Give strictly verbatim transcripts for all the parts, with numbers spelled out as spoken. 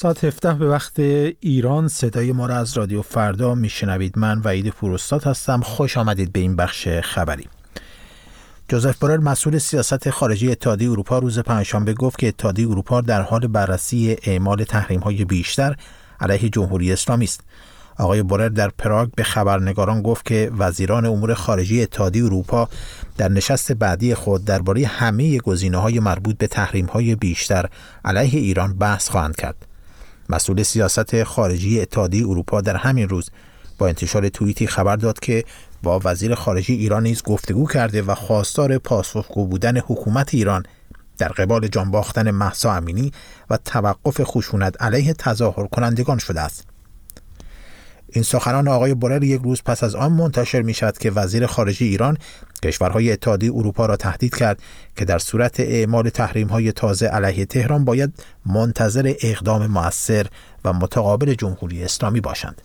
ساعت هفده به وقت ایران صدای ما را از رادیو فردا میشنوید. من وحید پوراستاد هستم. خوش آمدید به این بخش خبری. جوزف بورل مسئول سیاست خارجی اتحادیه اروپا روز پنجشنبه گفت که اتحادیه اروپا در حال بررسی اعمال تحریم‌های بیشتر علیه جمهوری اسلامی است. آقای بورل در پراگ به خبرنگاران گفت که وزیران امور خارجه اتحادیه اروپا در نشست بعدی خود درباره همه گزینه‌های مربوط به تحریم‌های بیشتر علیه ایران بحث خواهند کرد. مسئول سیاست خارجی اتحادیه اروپا در همین روز با انتشار توییتی خبر داد که با وزیر خارجه ایران نیز گفتگو کرده و خواستار پاسخگو بودن حکومت ایران در قبال جان باختن مهسا امینی و توقف خشونت علیه تظاهر کنندگان شده است. این سخنان آقای بورل یک روز پس از آن منتشر می شود که وزیر خارجه ایران کشورهای اتحادیه اروپا را تهدید کرد که در صورت اعمال تحریم‌های تازه علیه تهران باید منتظر اقدام مؤثر و متقابل جمهوری اسلامی باشند.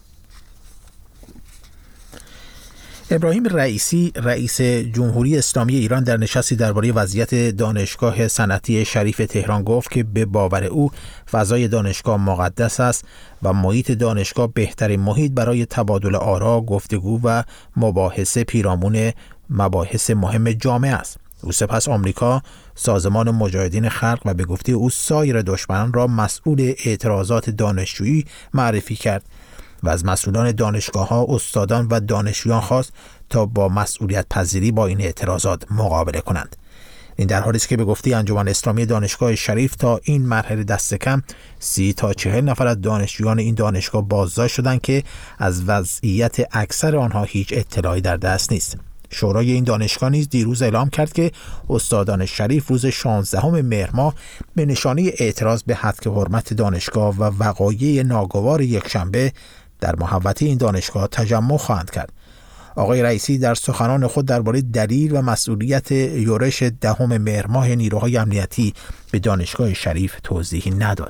ابراهیم رئیسی رئیس جمهوری اسلامی ایران در نشستی درباره وضعیت دانشگاه صنعتی شریف تهران گفت که به باور او فضای دانشگاه مقدس است و محیط دانشگاه بهترین محیط برای تبادل آرا، گفتگو و مباحثه پیرامون مباحث مهم جامعه است. او سپس آمریکا، سازمان مجاهدین خلق و به گفته او سایر دشمنان را مسئول اعتراضات دانشجویی معرفی کرد و از مسئولان دانشگاه‌ها، استادان و دانشجویان خواست تا با مسئولیت پذیری با این اعتراضات مقابله کنند. این در حالی است که به گفته انجمن اسلامی دانشگاه شریف تا این مرحله دست کم سی تا چهل نفر از دانشجویان این دانشگاه بازداشت شدند که از وضعیت اکثر آنها هیچ اطلاعی در دست نیست. شورای این دانشگاه نیز دیروز اعلام کرد که استادان شریف روز شانزدهم مهر ماه به نشانه اعتراض به هتک حرمت دانشگاه و وقایع ناگوار یکشنبه در محوطه این دانشگاه تجمع خواهند کرد. آقای رئیسی در سخنان خود درباره دلیل و مسئولیت یورش دهم مهر ماه نیروهای امنیتی به دانشگاه شریف توضیحی نداد.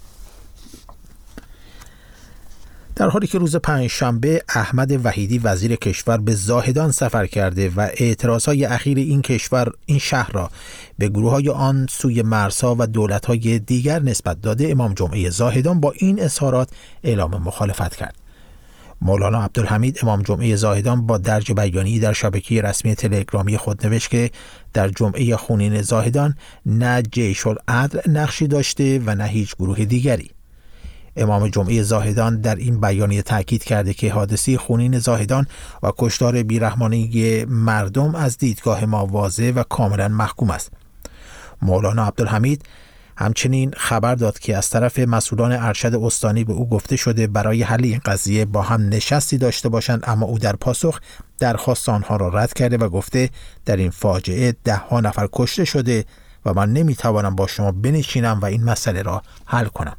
در حالی که روز پنجشنبه احمد وحیدی وزیر کشور به زاهدان سفر کرده و اعتراضهای اخیر این کشور این شهر را به گروه‌های آن سوی مرزها و دولت‌های دیگر نسبت داده، امام جمعه زاهدان با این اظهارات اعلام مخالفت کرد. مولانا عبدالحمید امام جمعه زاهدان با درج بیانیه‌ای در شبکه رسمی تلگرامی خود نوشت که در جمعه خونین زاهدان نه جیش العدل نقشی داشته و نه هیچ گروه دیگری. امام جمعه زاهدان در این بیانیه تاکید کرده که حادثه خونین زاهدان و کشتار بیرحمانه مردم از دیدگاه ما واضح و کاملا محکوم است. مولانا عبدالحمید همچنین خبر داد که از طرف مسئولان ارشد استانی به او گفته شده برای حل این قضیه با هم نشستی داشته باشند، اما او در پاسخ درخواست آنها را رد کرده و گفته در این فاجعه ده ها نفر کشته شده و من نمیتوانم با شما بنشینم و این مسئله را حل کنم.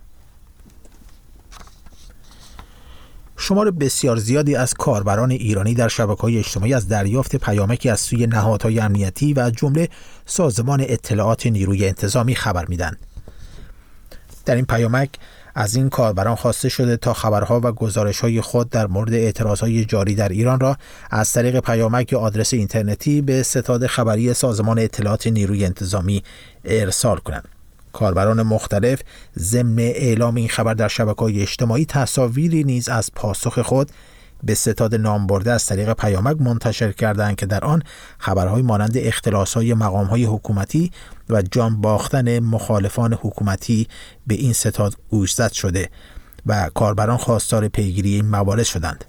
شمار بسیار زیادی از کاربران ایرانی در شبکه‌های اجتماعی از دریافت پیامکی از سوی نهادهای امنیتی و از جمله سازمان اطلاعات نیروی انتظامی خبر میدن. در این پیامک از این کاربران خواسته شده تا خبرها و گزارش‌های خود در مورد اعتراضهای جاری در ایران را از طریق پیامک یا آدرس اینترنتی به ستاد خبری سازمان اطلاعات نیروی انتظامی ارسال کنند. کاربران مختلف ضمن اعلام این خبر در شبکه‌های اجتماعی تصاویری نیز از پاسخ خود به ستاد نام برده از طریق پیامک منتشر کردند که در آن خبرهای مانند اختلاس‌های مقام‌های حکومتی و جان باختن مخالفان حکومتی به این ستاد گوشزد شده و کاربران خواستار پیگیری این موارد شدند.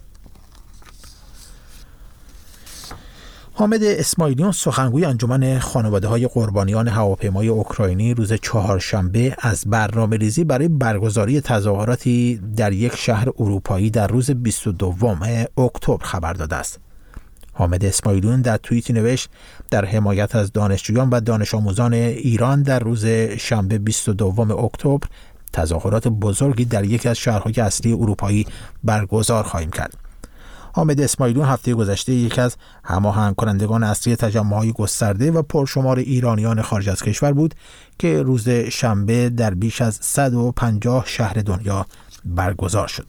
حامد اسماعیلیون سخنگوی انجمن خانواده‌های قربانیان هواپیمای اوکراینی روز چهارشنبه از برنامه‌ریزی برای برگزاری تظاهراتی در یک شهر اروپایی در روز بیست و دوم اکتبر خبر داده است. حامد اسماعیلیون در توییتی نوشت در حمایت از دانشجویان و دانش آموزان ایران در روز شنبه بیست و دوم اکتبر تظاهرات بزرگی در یکی از شهرهای اصلی اروپایی برگزار خواهیم کرد. حامد اسماعیلیون هفته گذشته یکی از هماهنگ کنندگان اصلی تجمع‌های گسترده و پرشمار ایرانیان خارج از کشور بود که روز شنبه در بیش از صد و پنجاه شهر دنیا برگزار شد.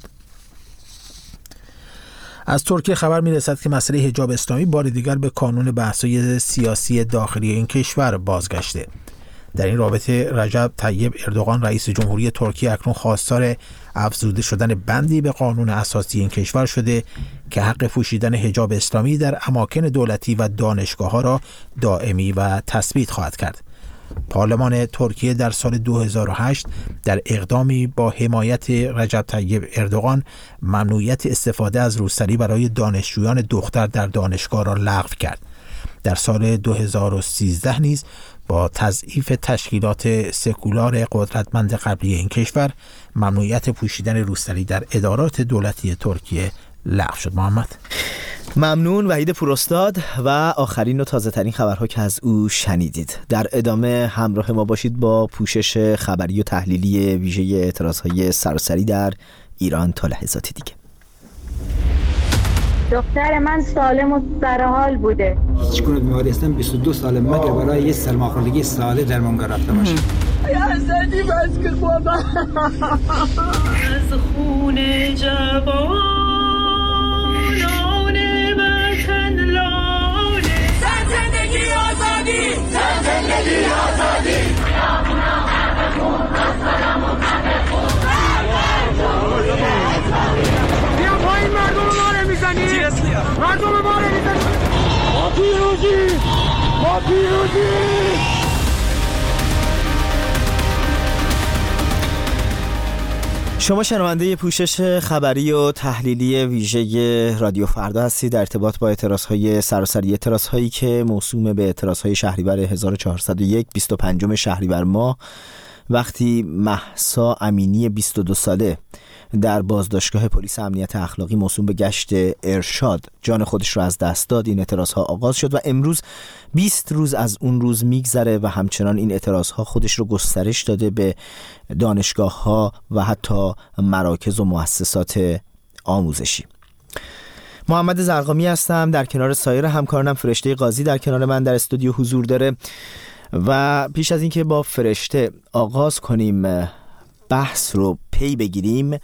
از ترکیه خبر می‌رسد که مسئله حجاب اسلامی بار دیگر به کانون بحث‌های سیاسی داخلی این کشور بازگشته. در این رابطه رجب طیب اردوغان رئیس جمهوری ترکیه اکنون خواستار افزوده شدن بندی به قانون اساسی این کشور شده که حق پوشیدن حجاب اسلامی در اماکن دولتی و دانشگاه‌ها را دائمی و تثبیت خواهد کرد. پارلمان ترکیه در سال دو هزار و هشت در اقدامی با حمایت رجب طیب اردوغان ممنوعیت استفاده از روسری برای دانشجویان دختر در دانشگاه را لغو کرد. در سال دو هزار و سیزده نیز با تضعیف تشکیلات سکولار قدرتمند قبلی این کشور ممنوعیت پوشیدن روسری در ادارات دولتی ترکیه لغو شد. محمد ممنون وحید پوراستاد. و آخرین و تازه ترین خبرها که از او شنیدید. در ادامه همراه ما باشید با پوشش خبری و تحلیلی ویژه اعتراضهای سراسری در ایران تا لحظاتی دیگه. دختر من سالم و سرحال بوده. هیچ گونه بیماری هستم بیست و دو ساله مگر برای یه سرماخوردگی ساله درمانگاه رفته باشم. حسدی بس که بابا از خون جوانان وطن لاله. زن زندگی آزادی، زن زندگی آزادی. بیا پایین مردم ما رو میزنی، مردم ما رو میزنی. ما پیروزی، ما پیروزی. شما شنونده پوشش خبری و تحلیلی ویژه رادیو فردا هستید در ارتباط با اعتراضهای سراسری، اعتراضهایی که موسوم به اعتراضهای شهریور هزار و چهارصد و یک بیست و پنجم شهریور ماه وقتی مهسا امینی بیست و دو ساله در بازداشتگاه پلیس امنیت اخلاقی موسوم به گشت ارشاد جان خودش را از دست داد، این اعتراضها آغاز شد و امروز بیست روز از اون روز میگذره و همچنان این اعتراضها خودش رو گسترش داده به دانشگاه‌ها و حتی مراکز و مؤسسات آموزشی. محمد زرقامی هستم، در کنار سایر همکارانم فرشته قاضی در کنار من در استودیو حضور داره و پیش از اینکه با فرشته آغاز کنیم بحث رو پی بگیریم،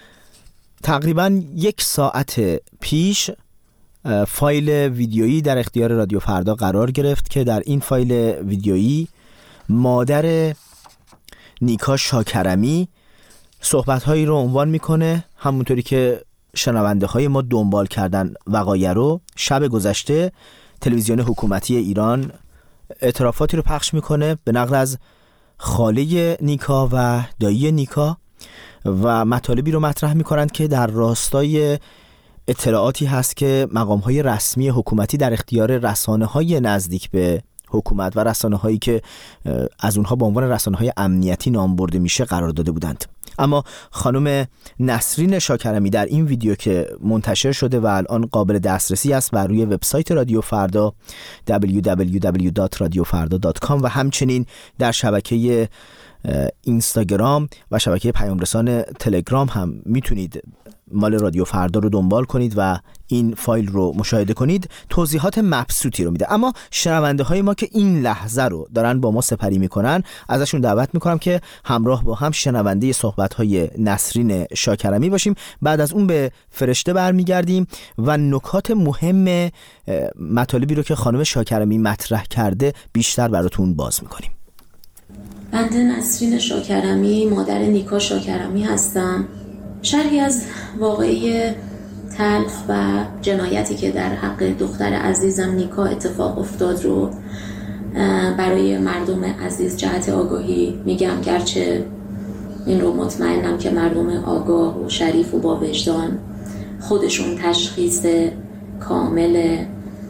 تقریباً یک ساعت پیش فایل ویدیویی در اختیار رادیو فردا قرار گرفت که در این فایل ویدیویی مادر نیکا شاکرمی صحبت‌هایی رو عنوان میکنه، همونطوری که شنونده های ما دنبال کردن وقایع رو. شب گذشته تلویزیون حکومتی ایران اعترافاتی رو پخش میکنه به نقل از خاله نیکا و دایی نیکا و مطالبی رو مطرح میکنند که در راستای اطلاعاتی هست که مقام‌های رسمی حکومتی در اختیار رسانه‌های نزدیک به حکومت و رسانه‌هایی که از اونها به عنوان رسانه‌های امنیتی نام برده میشه قرار داده بودند. اما خانم نسرین شاکرمی در این ویدیو که منتشر شده و الان قابل دسترسی است بر روی وبسایت رادیو فردا دبلیو دبلیو دبلیو دات رادیو فردا دات کام و همچنین در شبکه اینستاگرام و شبکه پیام رسان تلگرام هم میتونید مال رادیو فردا رو دنبال کنید و این فایل رو مشاهده کنید. توضیحات مبسوطی رو میده. اما شنونده های ما که این لحظه رو دارن با ما سپری میکنن، ازشون دعوت میکنم که همراه با هم شنونده صحبت های نسرین شاکرمی باشیم. بعد از اون به فرشته برمیگردیم و نکات مهم مطالبی رو که خانم شاکرمی مطرح کرده بیشتر براتون باز میکنیم. بنده نسرین شاکرمی مادر نیکا شاکرمی هستم. شرحی از واقعه تلخ و جنایتی که در حق دختر عزیزم نیکا اتفاق افتاد رو برای مردم عزیز جهت آگاهی میگم، گرچه این رو مطمئنم که مردم آگاه و شریف و با وجدان خودشون تشخیص کامل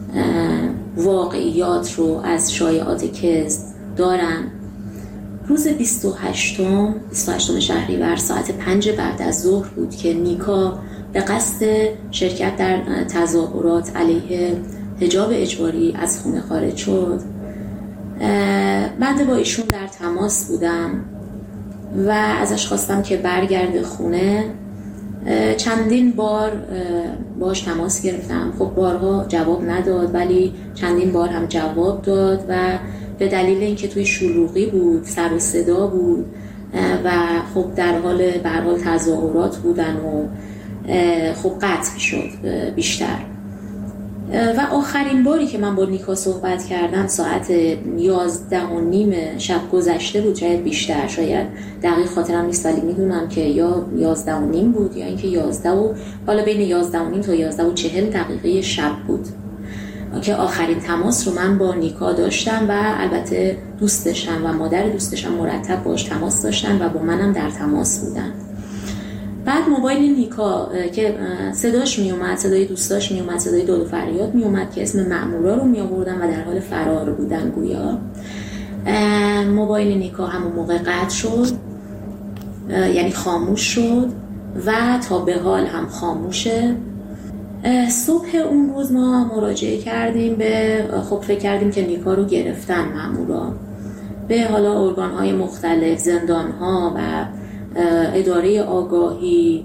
واقعیات رو از شایعات کذب دارن. روز بیست و هشتم شهریور ساعت پنج بعد از ظهر بود که نیکا به قصد شرکت در تظاهرات علیه حجاب اجباری از خونه خارج شد. من با ایشون در تماس بودم و ازش خواستم که برگرده خونه. چندین بار باش تماس گرفتم، خب بارها جواب نداد، ولی چندین بار هم جواب داد و به دلیل اینکه توی شلوغی بود، سر و صدا بود و خب در حال به هر حال تظاهرات بودن و خب قطع شد بیشتر. و آخرین باری که من با نیکا صحبت کردم ساعت یازده و نیم شب گذشته بود، شاید بیشتر، شاید دقیق خاطرم نیست، ولی میدونم که یا یازده و نیم بود یا اینکه یازده و حالا بین یازده و نیم تا یازده و چهل دقیقه شب بود که آخرین تماس رو من با نیکا داشتم و البته دوستشم و مادر دوستشم مرتب باش تماس داشتن و با منم در تماس بودن. بعد موبایل نیکا که صداش می اومد، صدای دوستاش می اومد، صدای داد و فریاد می اومد که اسم مأمورا رو می آوردن و در حال فرار بودن گویا. موبایل نیکا همون موقع قطع شد، یعنی خاموش شد و تا به حال هم خاموشه. صبح اون روز ما مراجعه کردیم به، خب فکر کردیم که نیکا رو گرفتن مأمورا، به حالا ارگان‌های مختلف، زندان‌ها و اداره آگاهی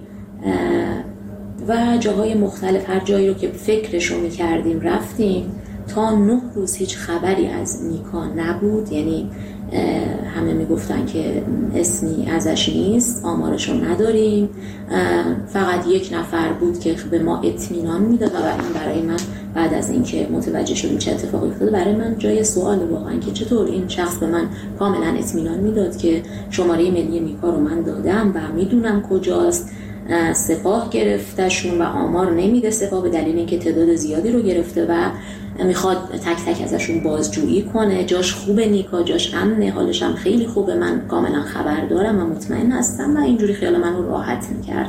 و جاهای مختلف، هر جایی رو که فکرشو می‌کردیم رفتیم. تا نه روز هیچ خبری از نیکا نبود، یعنی همه میگفتن که اسمی ازش نیست، آمارشو نداریم، فقط یک نفر بود که به ما اطمینان میداد و این برای من بعد از اینکه متوجه شدیم چه اتفاقی افتاده برای من جای سوال واقعا که چطور این شخص به من کاملا اطمینان میداد که شماره ملی نیکا رو من دادم و میدونم کجاست. سپاه گرفتشون و آمار نمیده سپاه به دلیل اینکه تعداد زیادی رو گرفته و میخواد تک تک ازشون بازجویی کنه. جاش خوبه نیکا، جاش امنه، حالش هم خیلی خوبه، من کاملا خبر دارم و مطمئن هستم و اینجوری خیال من رو راحت میکرد.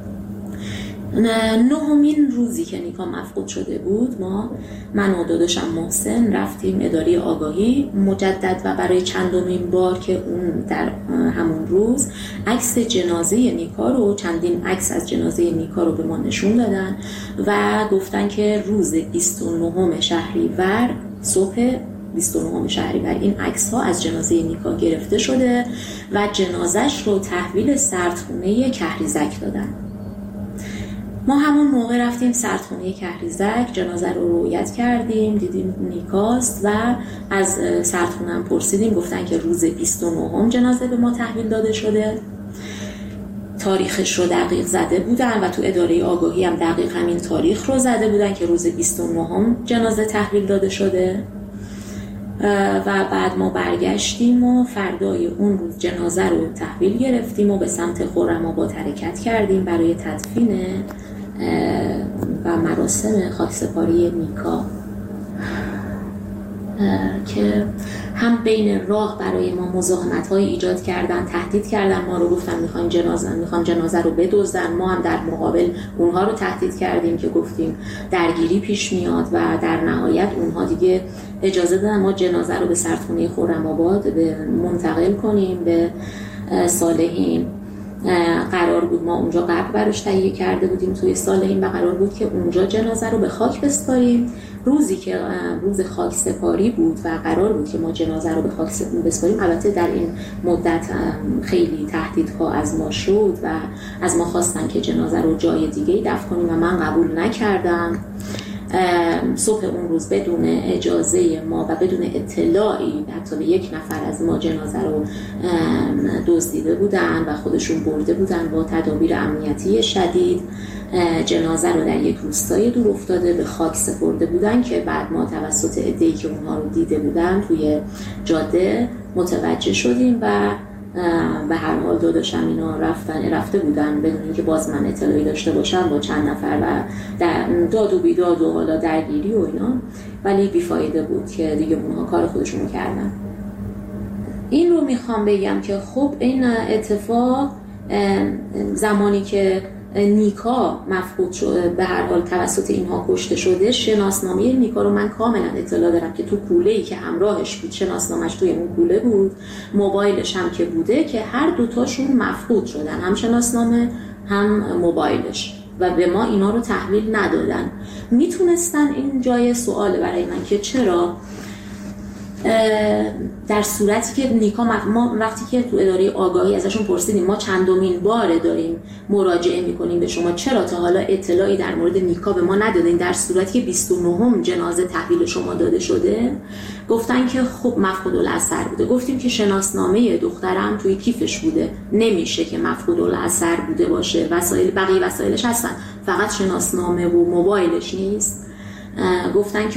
نهمین روزی که نیکا مفقود شده بود، ما من و داداشم محسن رفتیم اداره آگاهی مجدد و برای چندمین بار که اون در همون روز عکس جنازه نیکا رو، چندین عکس از جنازه نیکا رو به ما نشون دادن و گفتن که روز بیست و نهم شهریور، صبح بیست و نهم شهریور این عکس ها از جنازه نیکا گرفته شده و جنازش رو تحویل سردخونه کهریزک دادن. ما همون موقع رفتیم سردخونه کهریزک، جنازه رو رویت کردیم، دیدیم نیکاست و از سردخونه هم پرسیدیم، گفتن که روز بیست و نهم جنازه به ما تحویل داده شده. تاریخش رو دقیق زده بودن و تو اداره آگاهی هم دقیق همین تاریخ رو زده بودن که روز بیست و نهم جنازه تحویل داده شده. و بعد ما برگشتیم و فردای اون روز جنازه رو تحویل گرفتیم و به سمت خرم‌آباد حرکت کردیم برای تدفین و مراسم خاکسپاری نیکا که هم بین راه برای ما مزاحمت‌های ایجاد کردن، تهدید کردن ما رو، گفتن میخوایم جنازه میخوان جنازه رو بدزدن. ما هم در مقابل اونها رو تهدید کردیم که گفتیم درگیری پیش میاد و در نهایت اونها دیگه اجازه دادن ما جنازه رو به سردخونه خرم‌آباد منتقل کنیم به صالحین. قرار بود ما اونجا قبر براش تهیه کرده بودیم توی صالحین و قرار بود که اونجا جنازه رو به خاک بسپاریم. روزی که روز خاک سپاری بود و قرار بود که ما جنازه رو به خاک بسپاریم، البته در این مدت خیلی تهدیدها از ما شد و از ما خواستن که جنازه رو جای دیگه دفن کنیم و من قبول نکردم. صبح اون روز بدون اجازه ما و بدون اطلاعی حتی به یک نفر از ما جنازه رو دزدیده بودن و خودشون برده بودن با تدابیر امنیتی شدید. جنازه رو در یک روستای دور افتاده به خاک سپرده بودن که بعد ما توسط عده‌ای که اونها رو دیده بودن توی جاده متوجه شدیم و به هر حال داداشم اینا رفتن رفته بودن بدون اینکه باز من اطلاعی داشته باشم با چند نفر و در داد و بیداد و حالا درگیری و اینا، ولی بیفایده بود که دیگه اونها کار خودشون کردن. این رو میخوام بگم که خب این اتفاق زمانی که نیکا مفقود شده به هر حال توسط اینها کشته شده، شناسنامه نیکا رو من کاملا اطلاع دارم که تو کوله‌ای که همراهش بود شناسنامه‌اش توی اون کوله بود، موبایلش هم که بوده که هر دوتاشون مفقود شدن، هم شناسنامه هم موبایلش و به ما اینا رو تحویل ندادن. میتونستن، این جای سواله برای من که چرا در صورتی که نیکا ما وقتی که تو اداره آگاهی ازشون پرسیدیم ما چندمین باره داریم مراجعه میکنیم به شما، چرا تا حالا اطلاعی در مورد نیکا به ما ندادین در صورتی که بیست و نهم جنازه تحویل شما داده شده؟ گفتن که خب مفقود الاثر بوده. گفتیم که شناسنامه دخترم توی کیفش بوده، نمیشه که مفقود الاثر بوده باشه، وسایل بقیه وسایلش هستن، فقط شناسنامه و موبایلش نیست. گفتن که